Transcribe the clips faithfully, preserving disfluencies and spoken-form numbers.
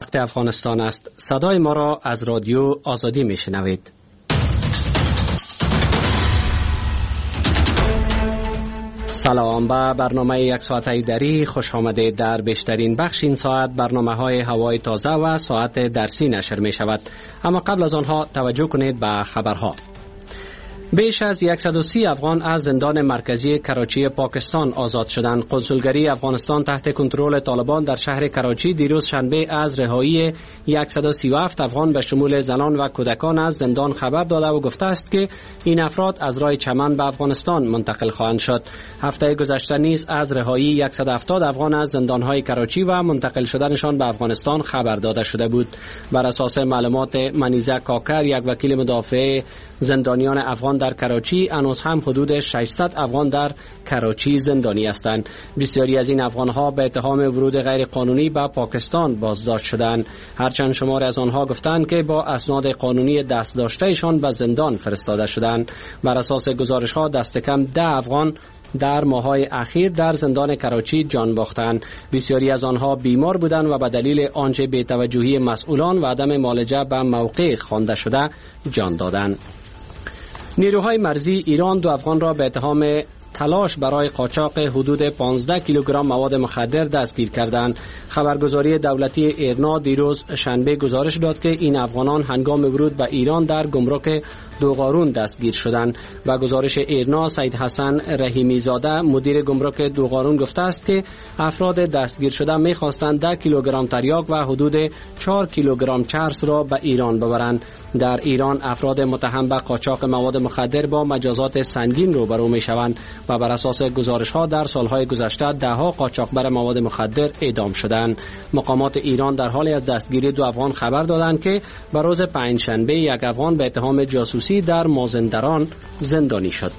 وقت افغانستان است. صدای ما را از رادیو آزادی میشنوید. سلام، به برنامه یک ساعته دری خوش آمدید. در بیشترین بخش این ساعت برنامه های هوای تازه و ساعت درسی نشر می شود، اما قبل از آنها توجه کنید به خبرها. بیش از صد و سی افغان از زندان مرکزی کراچی پاکستان آزاد شدند. کنسولگری افغانستان تحت کنترل طالبان در شهر کراچی دیروز شنبه از رهایی صد و سی و هفت افغان به شمول زنان و کودکان از زندان خبر داده و گفته است که این افراد از راه چمن به افغانستان منتقل خواهند شد. هفته گذشته نیز از رهایی صد و هفتاد افغان از زندان‌های کراچی و منتقل شدنشان به افغانستان خبر داده شده بود. بر اساس معلومات منیزه کاکر، یک وکیل مدافع زندانیان افغان در کراچی، هنوز هم حدود ششصد افغان در کراچی زندانی هستند. بسیاری از این افغان‌ها به اتهام ورود غیر قانونی به پاکستان بازداشت شدند، هرچند شماری از آنها گفتند که با اسناد قانونی دست داشتهشان به زندان فرستاده شدند. بر اساس گزارش‌ها دست کم ده افغان در ماه‌های اخیر در زندان کراچی جان باختند. بسیاری از آنها بیمار بودند و به دلیل آنچه بی‌توجهی مسئولان و عدم معالجه به موقع خوانده شده جان دادند. نیروهای مرزی ایران دو افغان را به اتهام تلاش برای قاچاق حدود پانزده کیلوگرم مواد مخدر دستگیر کردند. خبرگزاری دولتی ایرنا دیروز شنبه گزارش داد که این افغانان هنگام ورود به ایران در گمرک دوغارون دستگیر شدند. و گزارش ایرنا، سید حسن رحیمی زاده مدیر گمرک دوغارون گفته است که افراد دستگیر شده می‌خواستند ده کیلوگرم تریاک و حدود چهار کیلوگرم چرس را به ایران ببرند. در ایران افراد متهم به قاچاق مواد مخدر با مجازات سنگین روبرو می‌شوند و بر اساس گزارش‌ها در سال‌های گذشته ده‌ها قاچاقبر مواد مخدر اعدام شدند. مقامات ایران در حال از دستگیری دو افغان خبر دادند که به روز پنجشنبه یک افغان به اتهام جاسوسی در مازندران زندانی شد.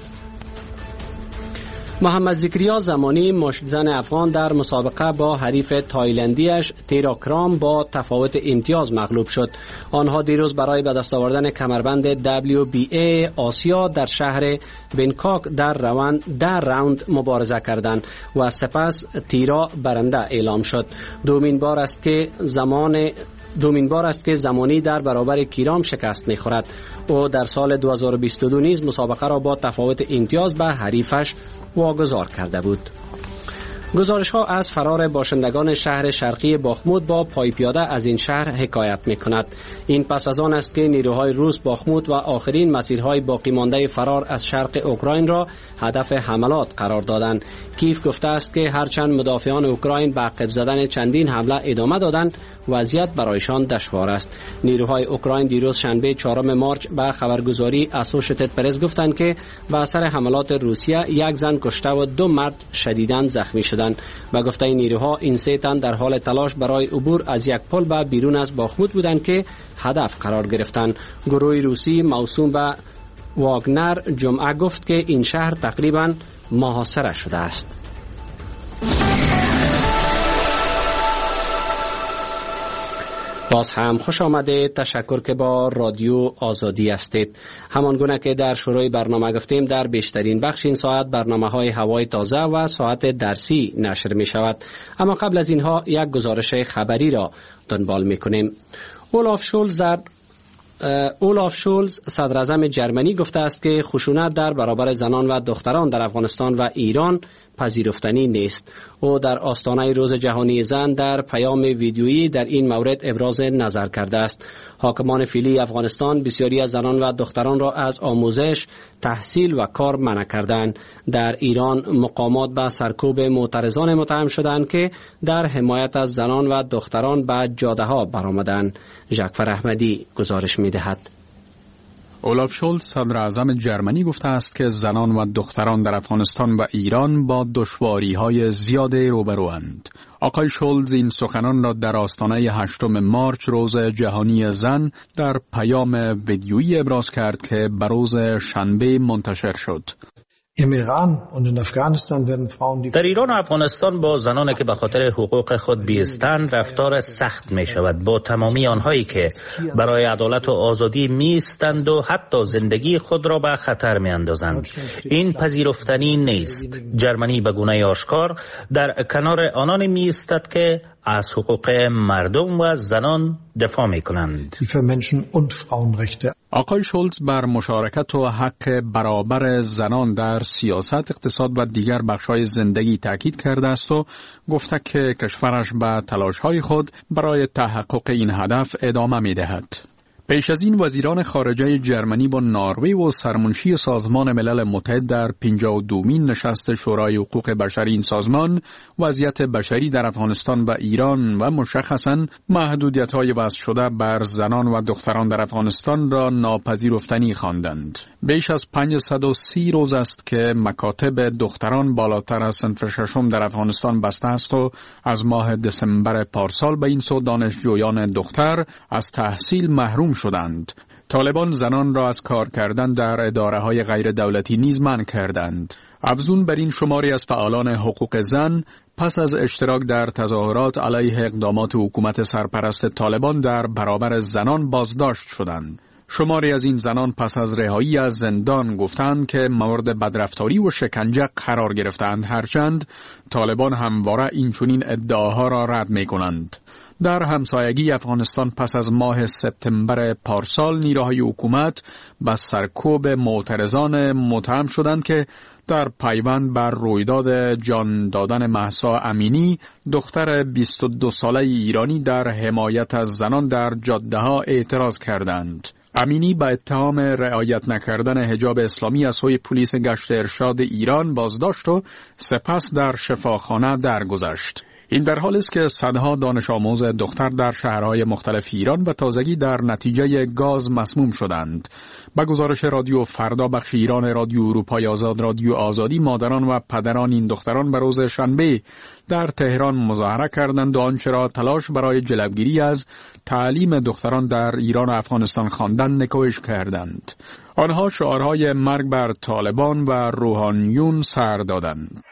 محمد ذکریا زمانی مشتزن افغان در مسابقه با حریف تایلندیش تیراکرام با تفاوت امتیاز مغلوب شد. آنها دیروز برای به دست آوردن کمربند دبلیو بی ای آسیا در شهر بنکاک در روند در راوند مبارزه کردند و سپس تیرا برنده اعلام شد. دومین بار است که زمان دومین بار است که زمانی در برابر کیرام شکست می‌خورد. او در سال دو هزار و بیست و دو نیز مسابقه را با تفاوت امتیاز به حریفش واگذار کرده بود. گزارش‌ها از فرار باشندگان شهر شرقی باخمود با پای پیاده از این شهر حکایت می‌کند. این پس از آن است که نیروهای روس باخمود و آخرین مسیرهای باقی مانده فرار از شرق اوکراین را هدف حملات قرار دادند. کیف گفته است که هرچند مدافعان اوکراین به عقب زدن چندین حمله ادامه دادند، وضعیت برایشان دشوار است. نیروهای اوکراین دیروز شنبه چهارم مارچ به خبرگزاری اسوشیتد پرس گفتند که به اثر حملات روسیه یک زن کشته و دو مرد شدیداً زخمی شدند. و گفته این نیروها این سه تن در حال تلاش برای عبور از یک پل به بیرون از باخمود بودند که هدف قرار گرفتند. گروه روسی موسوم به واگنر جمعه گفت که این شهر تقریباً محاصره شده است. باز هم خوش آمده. تشکر که با رادیو آزادی هستید. همان گونه که در شروع برنامه گفتیم، در بیشترین بخش این ساعت برنامه های هوای تازه و ساعت درسی نشر می شود. اما قبل از اینها یک گزارش خبری را دنبال می کنیم. اولاف شولز در اولاف شولز صدر اعظم جرمنی گفته است که خشونت در برابر زنان و دختران در افغانستان و ایران پذیرفتنی نیست. او در آستانه روز جهانی زن در پیام ویدیویی در این مورد ابراز نظر کرده است. حاکمان فعلی افغانستان بسیاری از زنان و دختران را از آموزش، تحصیل و کار منع کردند. در ایران مقامات به سرکوب معترضان متهم شدند که در حمایت از زنان و دختران به جاده ها برآمدند. ژاکفر احمدی گزارش می‌دهد. اولاف شولز صدر اعظم جرمنی گفته است که زنان و دختران در افغانستان و ایران با دشواری‌های زیاد روبروند. آقای شولز این سخنان را در آستانه هشتم مارچ روز جهانی زن در پیام ویدیویی ابراز کرد که به روز شنبه منتشر شد. در ایران و افغانستان با زنانی که به خاطر حقوق خود بیستند رفتار سخت می شود، با تمامی آنهایی که برای عدالت و آزادی می ایستند و حتی زندگی خود را به خطر می اندازند. این پذیرفتنی نیست. جرمنی به گونه آشکار در کنار آنان می ایستد که از حقوق مردم و زنان دفاع می کنند. آقای شولز بر مشارکت و حق برابر زنان در سیاست، اقتصاد و دیگر بخش‌های زندگی تاکید کرده است و گفته که کشورش به تلاش‌های خود برای تحقق این هدف ادامه می‌دهد. پیش از این وزیران خارجه جرمنی با نروژ و سرمنشی سازمان ملل متحد در پنجاه و دومین نشست شورای حقوق بشر این سازمان وضعیت بشری در افغانستان و ایران و مشخصاً محدودیت‌های وضع شده بر زنان و دختران در افغانستان را ناپذیرفتنی خواندند. بیش از پانصد و سی روز است که مکاتب دختران بالاتر از صنف ششم در افغانستان بسته است و از ماه دسامبر پارسال به این سو دانشجویان دختر از تحصیل محروم شدند. طالبان زنان را از کار کردن در اداره‌های غیر دولتی نیز منع کردند. افزون بر این شماری از فعالان حقوق زن پس از اشتراک در تظاهرات علیه اقدامات حکومت سرپرست طالبان در برابر زنان بازداشت شدند. شماری از این زنان پس از رهایی از زندان گفتند که مورد بدرفتاری و شکنجه قرار گرفتند، هرچند طالبان همواره این چنین ادعاها را رد می‌کنند. در همسایگی افغانستان پس از ماه سپتامبر پارسال نیروهای حکومت به سرکوب معترضان متهم شدند که در پیوند بر رویداد جان دادن مهسا امینی، دختر بیست و دو ساله ایرانی در حمایت از زنان در جاده‌ها اعتراض کردند. امینی با اتهام رعایت نکردن حجاب اسلامی از سوی پلیس گشت ارشاد ایران بازداشت و سپس در شفاخانه درگذشت. این در حالی است که صدها دانش آموز دختر در شهرهای مختلف ایران به تازگی در نتیجه گاز مسموم شدند. با گزارش رادیو فردا بخش ایران رادیو اروپای آزاد رادیو آزادی، مادران و پدران این دختران به روز شنبه در تهران مظاهره کردند و آنچه را تلاش برای جلوگیری از تعلیم دختران در ایران و افغانستان خواندن نکوهش کردند. آنها شعارهای مرگ بر طالبان و روحانیون سر دادند.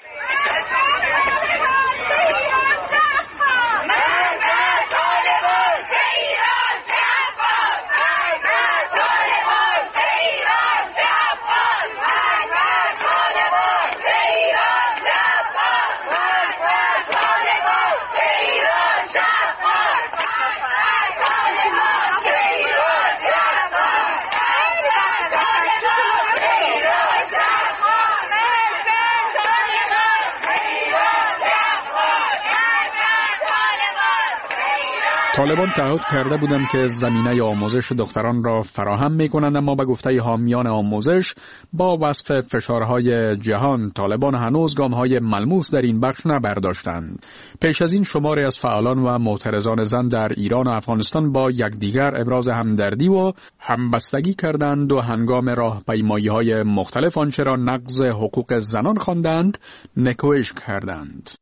طالبان تعهد کرده بودند که زمینه آموزش دختران را فراهم می‌کنند، اما به گفته حامیان آموزش با وصف فشارهای جهان طالبان هنوز گام‌های ملموس در این بخش نبرداشتند. پیش از این شماری از فعالان و معترضان زن در ایران و افغانستان با یکدیگر ابراز همدردی و همبستگی کردند و هنگام راهپیمایی‌های مختلف آنچه را نقض حقوق زنان خواندند نکوهش کردند.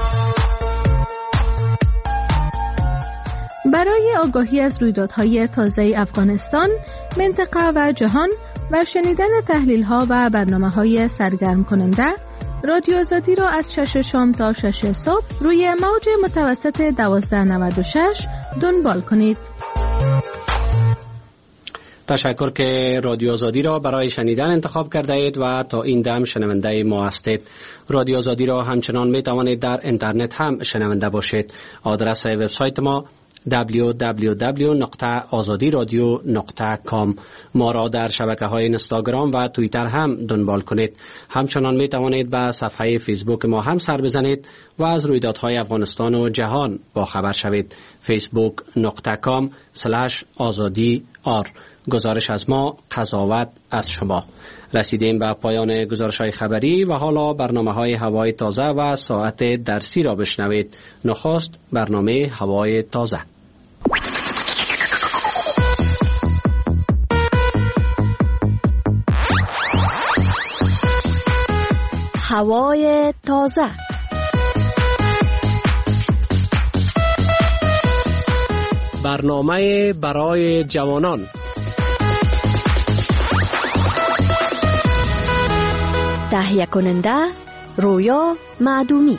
برای آگاهی از رویدادهای تازه افغانستان، منطقه و جهان و شنیدن تحلیل‌ها و برنامه‌های سرگرم کننده، رادیو آزادی را از شش شام تا شش صبح روی موج متوسط دوازده نود و شش دنبال کنید. تشکر که رادیو آزادی را برای شنیدن انتخاب کرده اید و تا این دم شنونده ما هستید. رادیو آزادی را همچنان می توانید در اینترنت هم شنونده باشید. آدرس وبسایت ما دبلیو دبلیو دبلیو نقطه آزادی رادیو نقطه کام. ما را در شبکه‌های اینستاگرام و توییتر هم دنبال کنید. همچنان می توانید به صفحه فیسبوک ما هم سر بزنید و از رویدادهای افغانستان و جهان با خبر شوید. فیسبوک نقطه کام سلش آزادی آر. گزارش از ما، قضاوت از شما. رسیدیم به پایان گزارش‌های خبری و حالا برنامه‌های هوای تازه و ساعت درسی را بشنوید. نخست برنامه هوای تازه. هوای تازه. برنامه برای جوانان. تهیه کننده رویا معدومی.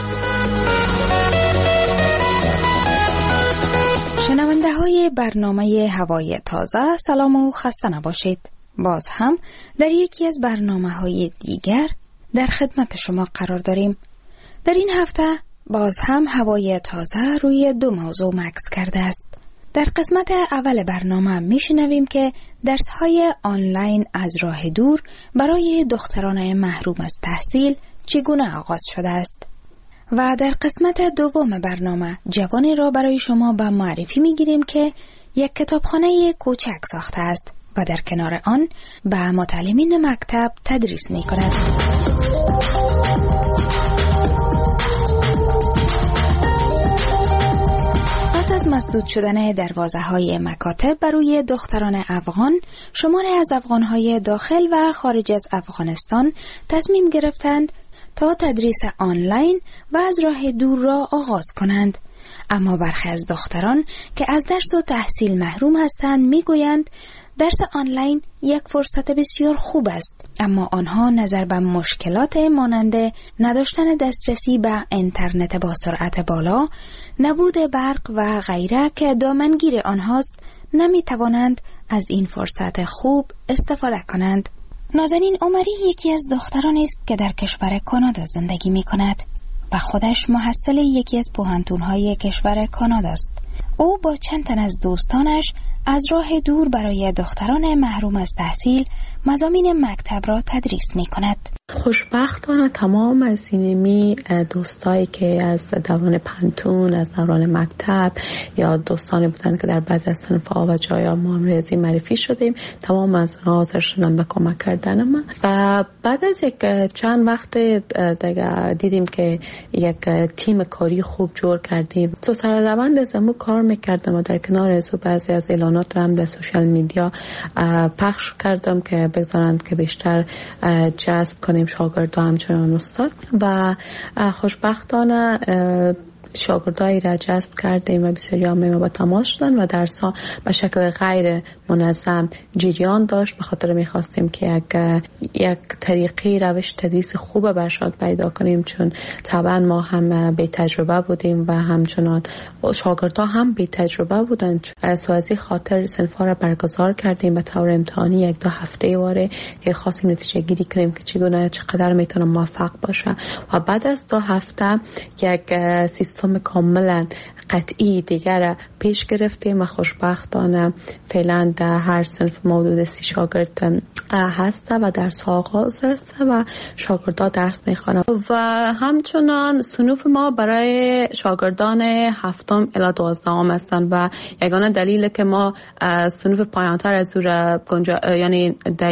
شنونده های برنامه هوای تازه، سلام و خسته نباشید. باز هم در یکی از برنامه های دیگر در خدمت شما قرار داریم. در این هفته باز هم هوای تازه روی دو موضوع مکث کرده است. در قسمت اول برنامه میشنویم که درس‌های آنلاین از راه دور برای دختران محروم از تحصیل چگونه آغاز شده است. و در قسمت دوم برنامه جوانی را برای شما به معرفی میگیریم که یک کتابخانه کوچک ساخته است و در کنار آن به متعلمین مکتب تدریس می کند. پس از مسدود شدن دروازه های مکاتب برای دختران افغان، شماری از افغانهای داخل و خارج از افغانستان تصمیم گرفتند تا تدریس آنلاین و از راه دور را آغاز کنند. اما برخی از دختران که از درس و تحصیل محروم هستند میگویند درس آنلاین یک فرصت بسیار خوب است، اما آنها نظر به مشکلات مانند نداشتن دسترسی به اینترنت با سرعت بالا، نبود برق و غیره که دامنگیر آنهاست نمی توانند از این فرصت خوب استفاده کنند. نازنین عمری یکی از دخترانی است که در کشور کانادا زندگی می کند و خودش محصل یکی از پوهنتون‌های کشور کانادا است. او با چند تن از دوستانش از راه دور برای دختران محروم از تحصیل مضامین مکتب را تدریس می کند. خوشبختانه تمام از اینمی دوستایی که از دوران پنتون، از دوران مکتب یا دوستانی بودن که در بعضی از صنف آ و جای معامله‌ریزی معرفی شدیم، تمام از اونها حاضر شدن به کمک کردن ما. و بعد از یک چند وقت دیگه دیدیم که یک تیم کاری خوب جور کردیم. تو سر روند زمو کار میکردم و در کنار از بعضی از اعلانات هم در سوشال میدیا پخش کردم که بگذارند که بیشتر جذب کنیم شاگرد و همچنان استاد. و خوشبختانه شاگردایی را جذب کردیم و بسیاری هم با تماس شدن و درس ها به شکل غیر منظم جریان داشت. به خاطر میخواستیم که یک یک طریقی روش تدریس خوب بر شاگرد پیدا کنیم، چون طبعا ما هم بی تجربه بودیم و همچنان شاگردها هم بی تجربه بودن. از واسه خاطر صنفا را برگزار کردیم به طور امتحانی یک دو هفته واره که خواستیم نتیجه گیری کنیم که چگونه چقدر میتونه موفق باشه. و بعد از دو هفته یک سیستم کاملا قطعی دیگر پیش گرفتیم و خوشبختانه فعلا در هر صنف حدود سی شاگرد هست و درس ها آغاز است و شاگردان درس میخوانند. و همچنان صنوف ما برای شاگردان هفتم الی دوازدهم هستند و یگانه دلیل که ما صنوف پایانتر از او را یعنی در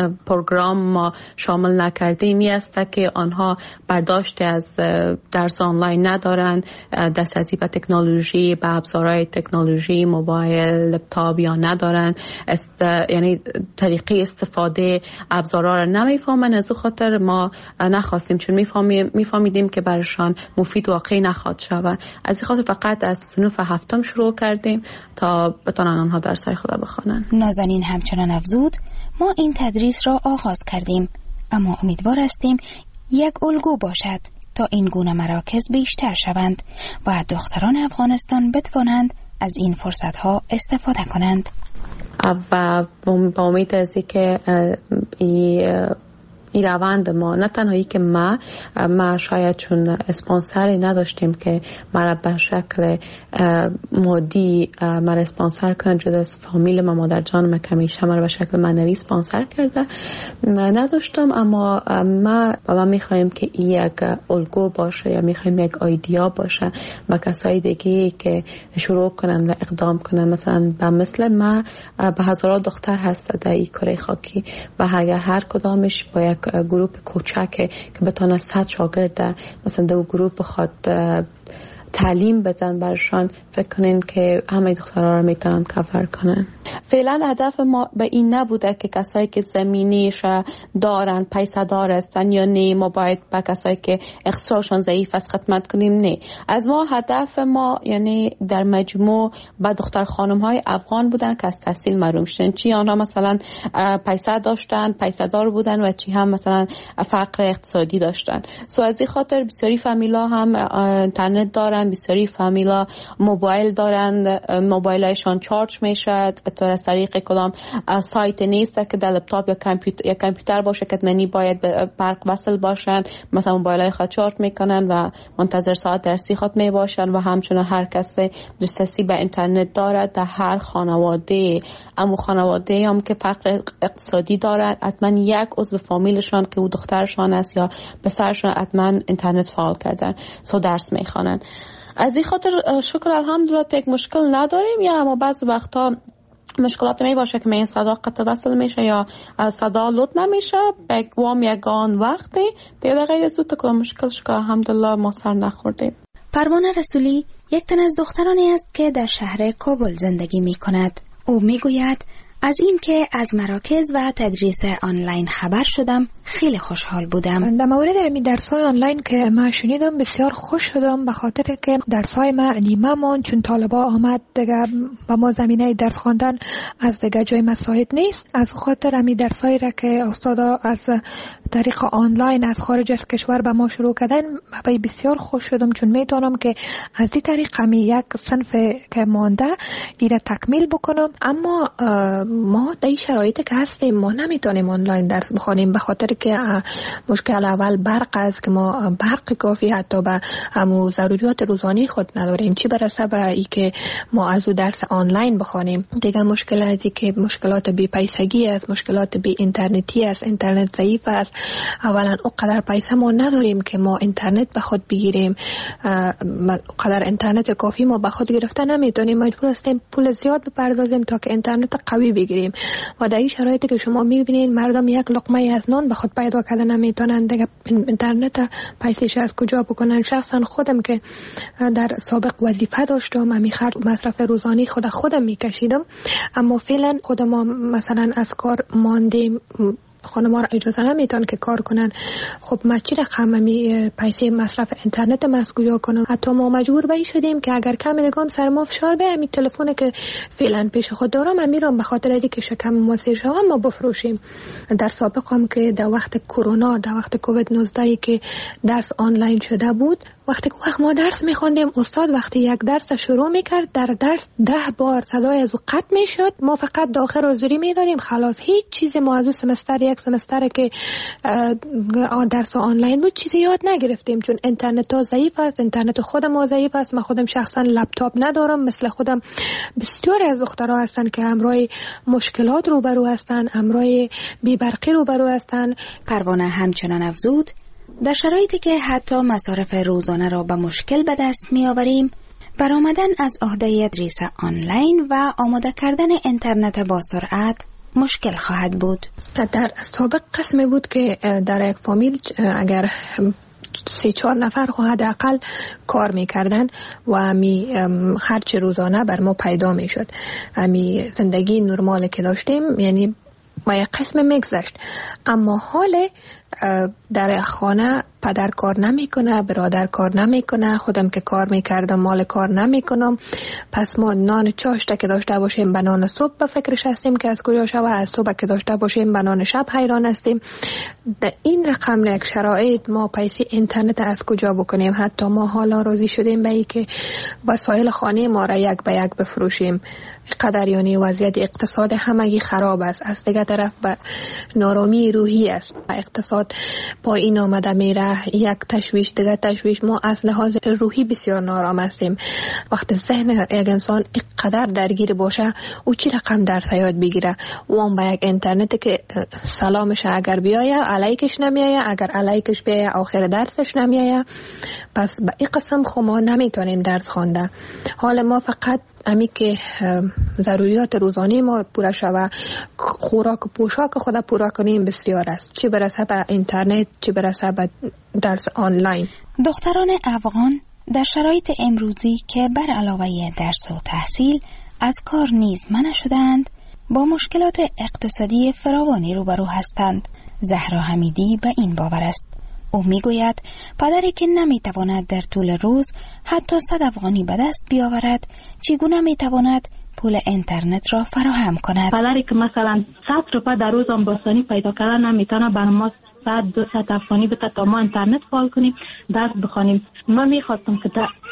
پروگرام ما شامل نکردیم می است که آنها برداشت از درس آنلاین ندارند، دسترسی به تکنولوژی، به ابزارهای تکنولوژی، موبایل، لپتاپ یا ندارن، است یعنی طریقه استفاده ابزارها را نمیفهمن. از او خاطر ما نخواستیم، چون میفهمیم میفهمیدیم که برشان مفید واقعی نخواهد شود. از این خاطر فقط از صنف هفتم شروع کردیم تا بتونن آنها درس‌های خود بخوانند. نازنین همچنان افزود ما این تدریس را آغاز کردیم، اما امیدوار هستیم یک الگو باشد تا این گونه مراکز بیشتر شوند و دختران افغانستان بتوانند از این فرصت‌ها استفاده کنند. و با امید از اینکه این روند ما نه تنهایی که ما ما شاید چون اسپانسری نداشتیم که ما به شکل مادی ما اسپانسر کنه، جز از فامیل ما، مادر جان ما که همیشه ما به شکل معنوی اسپانسر کرده نداشتم، اما ما و ما میخوایم که این یک الگو باشه یا میخوایم یک ایده باشه با کسای دیگه که شروع کنن و اقدام کنن. مثلا به مثل ما به هزاران دختر هست در این کره خاکی و اگر هر کدامش با یک گروپ کوچک که بتونه صد شاگرد مثلا دو گروپ بخواد تعلیم بدن برشان، فکر کنین که همه دخترها رو میتونن کاور کنن. فعلا هدف ما به این نبوده که کسایی که زمینیش دارن، پیسه دار هستن یا نه، ما باید به کسایی که اقتصادشون ضعیف است خدمت کنیم. نه، از ما هدف ما یعنی در مجموع با دختر خانم های افغان بودن که از تحصیل محروم شدن، چی آنها مثلا پیسه داشتن، پیسه دار بودن و چی هم مثلا فقر اقتصادی داشتن. سو از این خاطر بسیاری فامیلا هم اینترنت دارن ندارن. بسیاری فامیلا موبایل دارند، موبایلشان چارج میشه به طور از طریق کدام سایت نیست که در لپتاپ یا کامپیوتر یا کامپیوتر باشه که ننی باید به برق وصل باشن. مثلا موبایلای خود چارج میکنن و منتظر ساعت درسی خود می باشن و همچنین هر کس دسترسی به اینترنت دارد در هر خانواده. اما خانواده هم که فقر اقتصادی دارد حتما یک عضو فامیلشان که او دخترشان است یا پسرشان حتما اینترنت فعال کردن سو درس میخوانن. از این خاطر شکر الحمدلله یک مشکل نداریم. یا اما بعض وقتا مشکلات می باشه که این صدا قطع وصل میشه یا صدا لود نمیشه بگوام یگان وقتی دیگه غیر از تو که مشکلش که الحمدلله ما سر نخوردیم. پروانه رسولی یک تن از دخترانی است که در شهر کابل زندگی می کند. او می گوید از این که از مراکز و تدریس آنلاین خبر شدم خیلی خوشحال بودم. در مورد این درس‌های آنلاین که من شنیدم بسیار خوش شدم به خاطر که درس‌های ما نیمه مون چون طالبا آمد دیگه با ما زمینه درس خواندن از دیگه جای مساعد نیست. از خاطر همین درس‌هایی را که استادا از طریق آنلاین از خارج از کشور به ما شروع کردن من بسیار خوش شدم چون میتونم که از این طریق همین یک صنف که مانده دیره تکمیل بکنم. اما ما در این شرایطی که هستیم ما نمیتونیم آنلاین درس بخونیم به خاطر که مشکل اول برق است که ما برق کافی حتی به همو ضروریات روزانه خود نداریم، چی برسه به ای که ما از او درس آنلاین بخونیم. دیگه مشکل از ای که مشکلات بی پیسگی است، مشکلات بی اینترنتی است، اینترنت ضعیف است. اولا اونقدر پیسه ما نداریم که ما اینترنت به خود بگیریم، اونقدر اینترنت کافی ما به خود گرفته نمیتونیم، مجبور هستیم پول زیاد بپردازیم تا که اینترنت قوی بگیریم. و در این شرایطی که شما میبینید مردم یک لقمه از نان به خود پیدا کردن نمیتونن، دیگه اینترنت پیسش از کجا بکنن. شخصا خودم که در سابق وظیفه داشتم امی خرج مصرف روزانه خود خودم میکشیدم، اما فعلا خود ما مثلا از کار ماندیم، خانما را اجازه نمیتون که کار کنن. خب ما چی رقم می پیسه مصرف اینترنت ما از کجا کنم؟ حتی ما مجبور به شدیم که اگر کم دیگه سر ما فشار به همین تلفن که فعلا پیش خود دارم من میرم به خاطر اینکه شکم موثر شوم ما بفروشیم. در سابق هم که در وقت کرونا، در وقت کووید نوزده که درس آنلاین شده بود، وقتی که وقت ما درس میخوندیم استاد وقتی یک درس شروع میکرد در درس ده بار صدای از او قطع میشد، ما فقط داخل حضوری میدادیم خلاص. هیچ چیزی ما از اون سمستر یک سمستر که درس آنلاین بود چیزی یاد نگرفتیم چون اینترنت ها ضعیف است، اینترنت خود ما ضعیف است. من خودم شخصا لپتاپ ندارم، مثل خودم بسیار از دخترها هستن که همراه مشکلات روبرو هستن، همراه بی‌برقی روبرو هستن. پروانه همچنان افزود در شرایطی که حتی مصارف روزانه را به مشکل به دست می آوریم، برآمدن از عهده تدریس آنلاین و آماده کردن اینترنت با سرعت مشکل خواهد بود. در سابق قسمی بود که در یک فامیل اگر سه چهار نفر حداقل کار میکردن و می خرج روزانه بر ما پیدا میشد. می زندگی نرمال که داشتیم یعنی ما یک قسم میگذشت. اما حال در خانه پدر کار نمیکنه، برادر کار نمیکنه، خودم که کار میکردم مال کار نمیکنم، پس ما نان چاشته که داشته باشیم به نان صبح به فکرش هستیم که از کجا شوه، از صبح که داشته باشیم به نان شب حیران هستیم. در این رقم یک شرایط ما پیسه اینترنت از کجا بکنیم؟ حتی ما حالا راضی شدیم به ای که وسایل خانه ما را یک به یک بفروشیم. قدر یعنی وضعیت اقتصاد همگی خراب است. از دیگه طرف به نارامی روحی است، اقتصاد پایین آمده میره، یک تشویش دیگه تشویش. ما از لحاظ روحی بسیار نارام هستیم. وقتی ذهن یک انسان اینقدر درگیر باشه او چی رقم درس یاد بگیره؟ او هم با یک اینترنت که سلامش اگر بیایه علیکش نمیایه، اگر علیکش بیایه آخر درسش نمیایه. پس به این قسم خو ما نمیتونیم درس خوانده. حال ما فقط امی که ضروریات روزانه ما پورا شوه، خوراک و پوشاک خود پورا کنیم بسیار است، چی برسه به اینترنت، چی برسه به درس آنلاین. دختران افغان در شرایط امروزی که بر علاوه درس و تحصیل از کار نیز منع شدند با مشکلات اقتصادی فراوانی روبرو هستند. زهرا حمیدی به این باور است. او میگوید پدری که نمیتواند در طول روز حتی صد افغانی به دست بیاورد چگونه میتواند پول اینترنت را فراهم کند؟ پدری که مثلا صد روپیه در روز هم باسانی پیدا کردن نمیتونه بر ما صد دو صد افغانی بده تا ما اینترنت فعال کنیم درس بخوانیم. من میخواستم که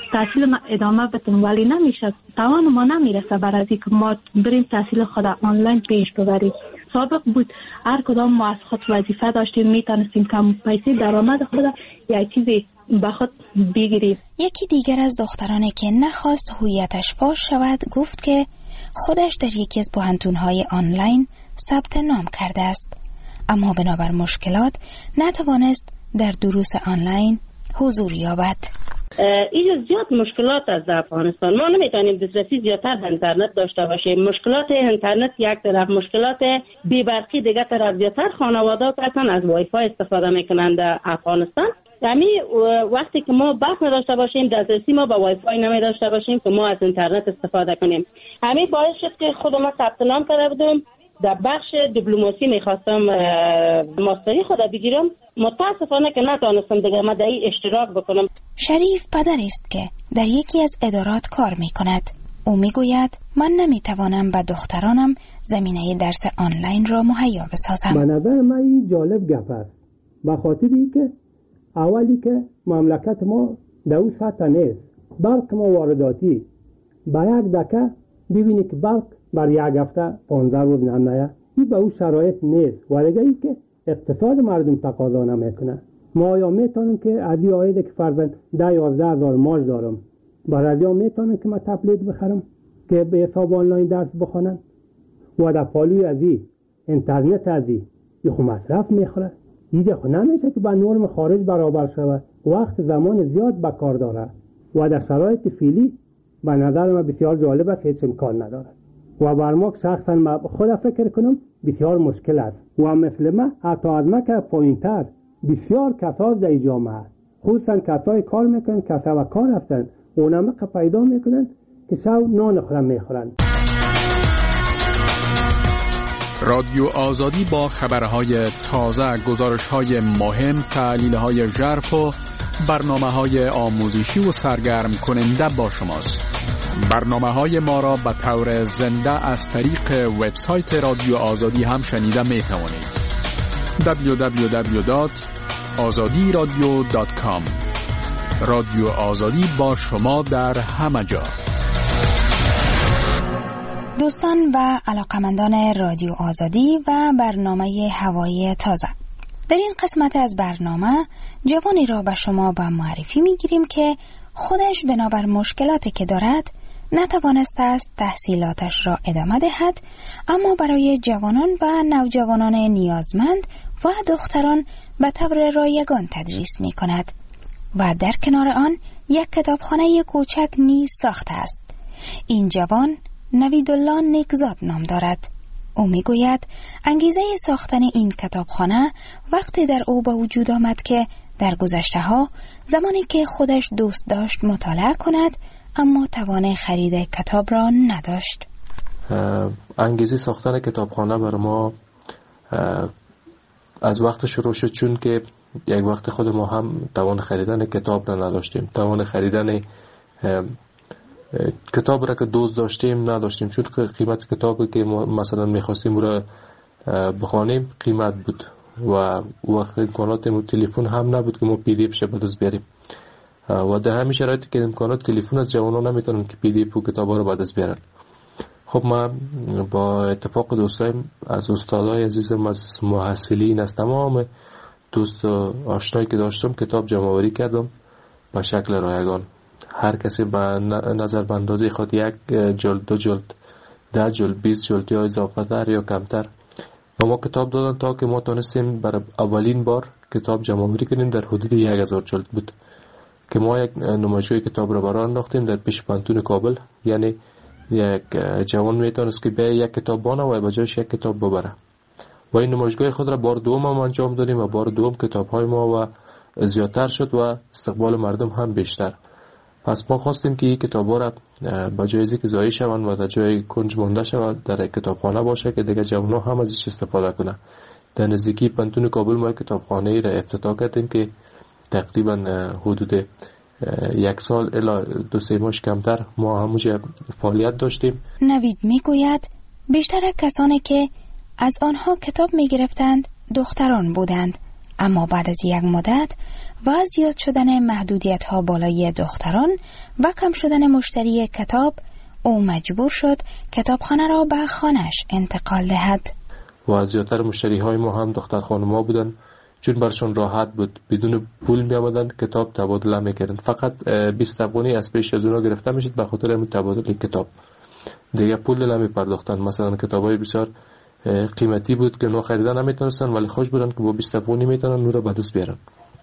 تحصیل ما ادامه بدیم، ولی نمیشه، توان ما نمیرسه برای اینکه ما بریم تحصیل خود آنلاین پیش ببریم. سابق بود هر کدام ما از خود وظیفه داشتیم، میتونستیم کم پیسه درآمد خود یا چیزی به خود بگیریم. یکی دیگر از دخترانی که نخواست هویتش فاش شود گفت که خودش در یکی از پوهنتون‌های آنلاین ثبت نام کرده است، اما بنابر مشکلات نتوانست در دروس آنلاین حضور یابد. اینجا زیاد مشکلات از در افغانستان، ما نمیتونیم دسترسی زیادتر به اینترنت داشته باشیم. مشکلات اینترنت یک طرف، مشکلات بی‌برقی دیگه طرف. زیادتر خانواده کسان از وای فای استفاده میکنند در افغانستان. یعنی وقتی که ما بحث نداشته باشیم، دسترسی ما به وای فای نمی داشته باشیم که ما از اینترنت استفاده کنیم. همین باعث شد که خود ما ثبت نام کرده بودم، در بخش دیپلماسی میخواستم ماستری خود بگیرم، متاسفانه که نتونستم دیگه ما در این اشتراک بکنم. شریف پدری است که در یکی از ادارات کار میکند. او میگوید من نمیتوانم به دخترانم زمینه درس آنلاین را مهیا بسازم. به نظر من این جالب گپ است، به خاطری که اولی که مملکت ما در اون سطح نیست. برق ما وارداتی، با یک دکه ببینی که برق بر یک هفته پانزده روز نمیاد. این به اون شرایط نیست. ولی ای که اقتصاد مردم تقاضا نمیکنه. ما یا میتونم که از این آیده که فرضاً ده یازده هزار ماش دارم، برای یا میتونم که من تبلیت بخرم که به حساب آنلاین درس بخونم و در پالوی از این اینترنت از این یه خو مصرف میخوره. اینجا خو نمیشه که با نرم خارج برابر شود. وقت زمان زیاد به کار داره و در شرایط فعلی به نظر من بسیار جالب است، هیچ امکان نداره و بر ما شخصا ما خود فکر کنم بسیار مشکل است و مثل ما حتی از ما که پایین‌تر بسیار کسا در جامعه است، خصوصا کسای کار میکنن، کسا و کار هستن، اونم که پیدا میکنن که شب نان خورم میخورن. رادیو آزادی با خبرهای تازه، گزارش‌های مهم، تحلیل‌های ژرف و برنامه‌های آموزشی و سرگرم کننده با شماست. برنامه‌های ما را به طور زنده از طریق وبسایت رادیو آزادی هم شنیده می‌توانید. دبلیو دبلیو دبلیو دات آزادی رادیو دات کام. رادیو آزادی با شما در همه جا. دوستان و علاقمندان رادیو آزادی و برنامه هوای تازه، در این قسمت از برنامه جوانی را به شما به معرفی میگیریم که خودش بنابر مشکلاتی که دارد نتوانسته است تحصیلاتش را ادامه دهد، اما برای جوانان و نوجوانان نیازمند و دختران به طور رایگان تدریس می کند و در کنار آن یک کتابخانه کوچک نیز ساخته است. این جوان نویدالله نیکزاد نام دارد. او می گوید انگیزه ساختن این کتابخانه وقتی در او به وجود آمد که در گذشته ها زمانی که خودش دوست داشت مطالعه کند اما توان خرید کتاب را نداشت. انگیزه ساختن کتابخانه بر ما از وقت شروع شد، چون که یک وقت خود ما هم توان خریدن کتاب را نداشتیم. توان خریدن کتاب را که دوست داشتیم نداشتیم، چون قیمت کتابی که ما مثلا میخواستیم را بخوانیم قیمت بود و وقت امکانات تلفن هم نبود که ما پی دی اف ش به دست بیاریم و در همین شرایطی که امکانات تلفن از جوانان نمیتونن که پی دی اف و کتابا رو به دست بیارن. خب من با اتفاق دوستایم از استادای عزیزم، از محصلین، از تمام دوست و آشنایی که داشتم کتاب جمع آوری کردم به شکل رایگان. هر کسی به نظر به اندازه خود یک جلد، دو جلد، ده جلد، بیست جلد یا اضافه تر یا کمتر و ما کتاب دادن تا که ما تونستیم بر اولین بار کتاب جمع آوری کنیم. در حدود یک هزار جلد بود که ما یک نمایشگاه کتاب را برای انداختیم در پیش پانتون کابل. یعنی یک جوان میتونست که به یک کتاب بانه و به جایش یک کتاب ببره و این نمایشگاه خود را بار دوم هم انجام دادیم و بار دوم کتاب های ما و زیادتر شد و استقبال مردم هم بیشتر. پس ما خواستیم که این کتاب ها را به جایزی که ضایع شوند و در جای کنج مانده شود در کتابخانه باشه که دیگه جوان ها هم ازش استفاده کنه. در نزدیکی پانتون کابل ما کتابخانه را افتتاح کردیم که تقریبا حدود یک سال الی دو سه ماه کمتر ما همونجا فعالیت داشتیم. نوید میگوید بیشتر کسانی که از آنها کتاب میگرفتند دختران بودند، اما بعد از یک مدت و زیاد شدن محدودیت ها بالای دختران و کم شدن مشتری کتاب، او مجبور شد کتابخانه را به خانه‌اش انتقال دهد. و زیادتر مشتری های ما هم دختر خانم‌ها بودن، چون برشون راحت بود، بدون پول می آمدن کتاب تبادله میکردن. فقط بیست افغانی از پیش از اونا گرفته میشد به خاطر همین تبادل کتاب، دیگه پول نمی پرداختن. مثلا کتابای بسیار قیمتی بود که نو خریدن نمیتونستن، ولی خوش بودن که با بیست افغانی میتونن نو را به دست بیارن.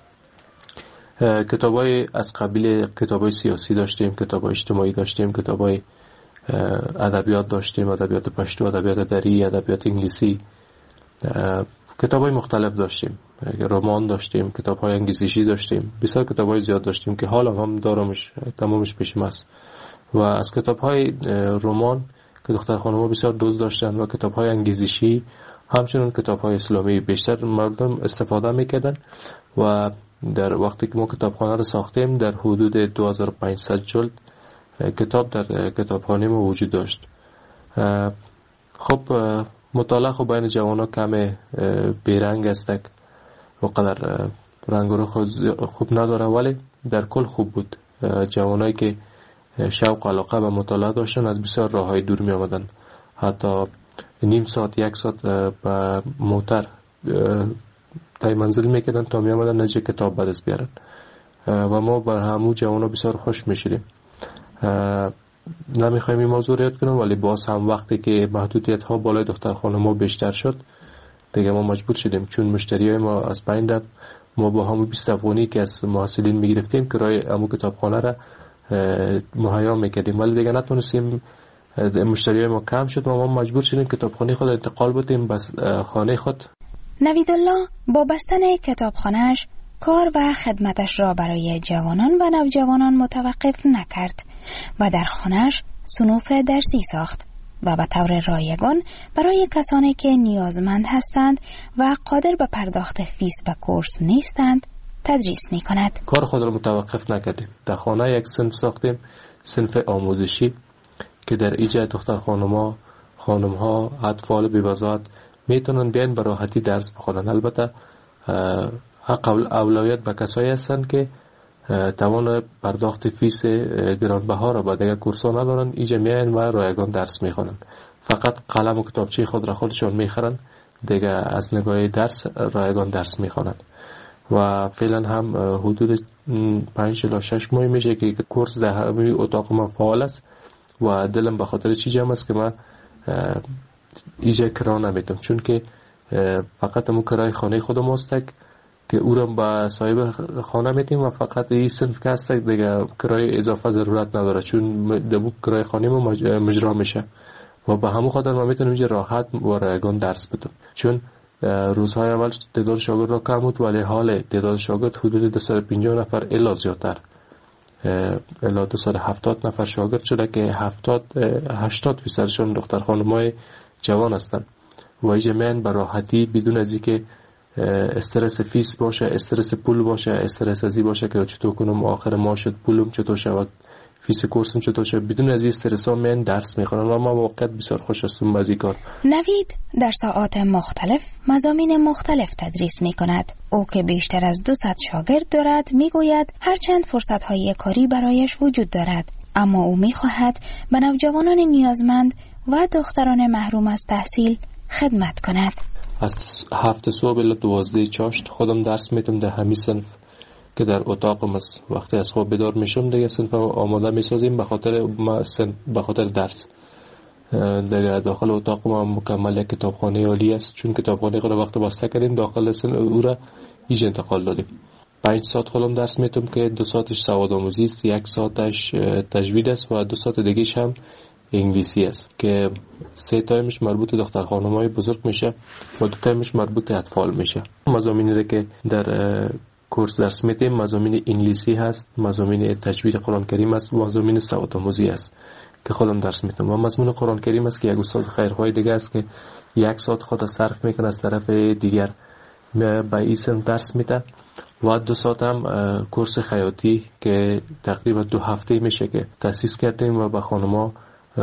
کتابای از قبیل کتابای سیاسی داشتیم، کتابای اجتماعی داشتیم، کتابای ادبیات داشتیم، ادبیات پشتو، ادبیات دری، ادبیات انگلیسی، کتابای مختلف داشتیم، رمان داشتیم، کتابای انگیزشی داشتیم، بسیار کتابای زیاد داشتیم که حالا هم دارمش، تمامش پیشم است. و از کتابهای رمان که دختر خانم‌ها بسیار دوست داشتن و کتابهای انگیزشی، همچنین کتابهای اسلامی بیشتر مردم استفاده میکردن. و در وقتی که ما کتابخانه را ساختیم در حدود دو هزار و پانصد جلد کتاب در کتابخانه ما وجود داشت. خب مطالعه خب بین جوانان کم بیرنگ است و قدر رنگ رو خوب نداره، ولی در کل خوب بود. جوانایی که شوق و علاقه به مطالعه داشتن از بسیار راههای دور می آمدن، حتی نیم ساعت یک ساعت به موتر تای منزل میکردن تا می آمدن نجه کتاب به دست بیارن و ما بر همو جوانا بسیار خوش میشیدیم. نمیخوایم این موضوع رو یاد کنم، ولی باز هم وقتی که محدودیت ها بالای دخترخانه ما بیشتر شد دیگه ما مجبور شدیم، چون مشتری های ما از بین رفت. ما با همون بیست افغانی که از محصلین میگرفتیم کرایه همون کتابخانه را مهیا میکردیم، ولی دیگه نتونستیم، مشتری های ما کم شد و ما مجبور شدیم کتابخانه خود انتقال بدیم بس خانه خود. نویدالله با بستن کتابخانه‌اش کار و خدمتش را برای جوانان و نوجوانان متوقف نکرد و در خانه‌اش صنوف درسی ساخت و به طور رایگان برای کسانی که نیازمند هستند و قادر به پرداخت فیس و کورس نیستند تدریس می کند. کار خود را متوقف نکردیم. در خانه یک صنف ساختیم، صنف آموزشی که در ایجاد دختر خانم‌ها، خانم‌ها، اطفال بی‌وضاحت میتونن بیان به راحتی درس بخونن. البته حق اولویت به کسایی هستند که توان پرداخت فیس گرانبها را با دیگر کورس‌ها ندارن، اینجا میان و رایگان درس میخونن. فقط قلم و کتابچه خود را خودشون میخرن، دیگه از نگاه درس رایگان درس میخونن. و فعلا هم حدود پنج تا شش ماه میشه که کورس در همین اتاق ما فعال است و دلم به خاطر چی جمع است که من ایجا کرا نمیتم، چون که فقط همون کرای خانه خودم هست که او را با صاحب خانه میتیم و فقط این صنف که هست دیگه کرای اضافه ضرورت نداره، چون دبو کرای خانه ما مجرا میشه و به همون خاطر ما میتونم اینجا راحت و رایگان درس بدم. چون روزهای اول تعداد شاگرد را کم بود، ولی حال تعداد شاگرد حدود دویست و پنجاه نفر الا زیادتر، الا دویست و هفتاد نفر شاگرد شده که هفتاد هشتاد فیصدشون دختر خانم‌های جوان هستند و اینجا من به راحتی بدون از اینکه استرس فیس باشه، استرس پول باشه، استرس ازی باشه که چطور کنم آخر ماه شد پولم چطور شود، فیس کورسم چطور شد، بدون از این استرس ها من درس میخونم و ما واقعا بسیار خوش هستم از این کار. نوید در ساعات مختلف مضامین مختلف تدریس میکند. او که بیشتر از دویست شاگرد دارد میگوید هرچند فرصت های کاری برایش وجود دارد، اما او میخواهد به نوجوانان نیازمند و دختران محروم از تحصیل خدمت کند. از هفت صبح الی دوازده چاشت خودم درس میتم در همین صنف که در اتاقم است. وقتی از خواب بیدار میشم دیگه صنف آماده میسازیم به خاطر ما صنف به خاطر درس. دیگه داخل اتاق ما مکمل یک کتابخانه عالی است، چون کتابخانه خود وقت بسته کردیم داخل صنف او را ایج انتقال دادیم. پنج ساعت خودم درس میتم که دو ساعتش سواد آموزی است، یک ساعتش تجوید است و دو ساعت دیگه‌ش هم انگلیسی است که سه تایمش مربوط به دختر خانم‌های بزرگ میشه و دو تایمش مربوط به اطفال میشه. مضامینی که در کورس درس میدیم مضامین انگلیسی هست، مضامین تجوید قرآن کریم است و مضامین سواد آموزی است که خودم درس میدم. و مضمون قرآن کریم است که یک استاد خیرخواه دیگه است که یک ساعت خود صرف میکنه از طرف دیگر به این درس میده و دو ساعت هم کورس خیاطی که تقریبا دو هفته میشه که تأسیس کردیم و به خانم‌ها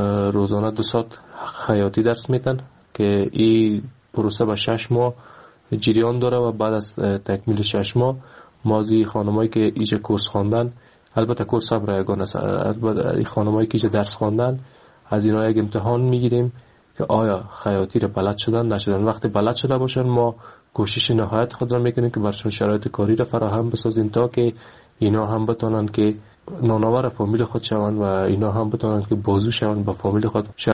روزانه دو ساعت خیاطی درس میدن که این پروسه با شش ماه جریان داره و بعد از تکمیل شش ماه ما از خانمایی که ایجا کورس خواندن، البته کورس هم رایگان است، البته خانمایی که ایجا درس خواندن از اینا یک امتحان میگیریم که آیا خیاطی رو بلد شدن نشدن. وقتی بلد شده باشن ما کوشش نهایت خود را میکنیم که برشون شرایط کاری را فراهم بسازیم تا که اینا هم بتونن که نانآور فامیل خود شوند و اینا هم بتونن که بازو شوند با فامیل خود.